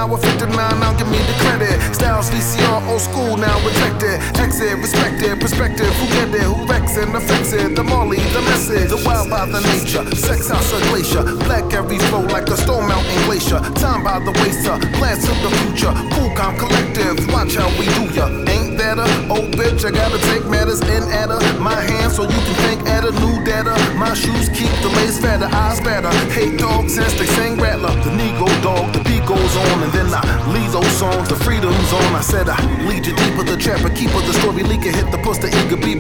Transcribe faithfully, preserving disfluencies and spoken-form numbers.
hour fifty-nine, now give me the credit. Styles V C R, old school, now rejected. Exit, respected, perspective, who get it, who wrecks it, affects it. The Marley, the message, the wild by the nature. Sex house, a glacier, black every flow like a stone mountain glacier. Time by the waster, glance to the future. Cool, calm, collective, watch how we do ya. Ain't that a old bitch? I gotta take matters in at her. My hands so you can think at a new data. My shoes keep the lace fatter, eyes better. Hate dogs since they sing rattler. The Negro dog, the beat goes on, and then I leave those songs, the freedom's on. I said I lead you deeper, the trapper keeper, the story leaker, hit the poster, eager beeper.